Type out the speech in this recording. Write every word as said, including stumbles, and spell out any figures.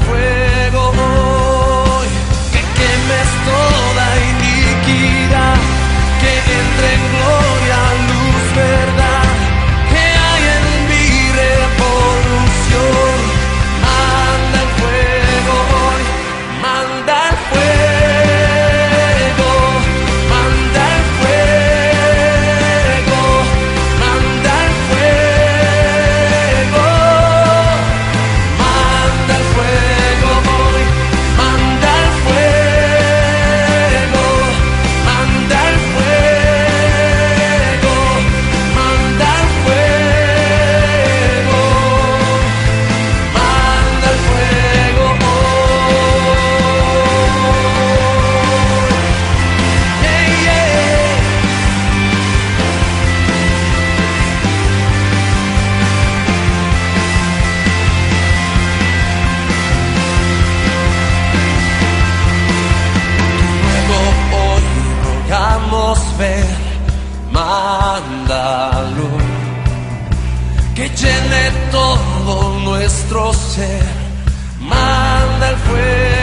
fuego hoy, que quemes toda iniquidad, que entre en gloria, luz, verdad, que hay en mi revolución. Manda el fuego hoy, manda el fuego, manda el fuego, manda el fuego, manda el fuego hoy, manda el fuego, manda el fuego, manda el fuego, manda el fuego hoy. Yeah, yeah. Fuego hoy rogamos ver, mándalo, que llene todo nuestro ser. Manda el fuego.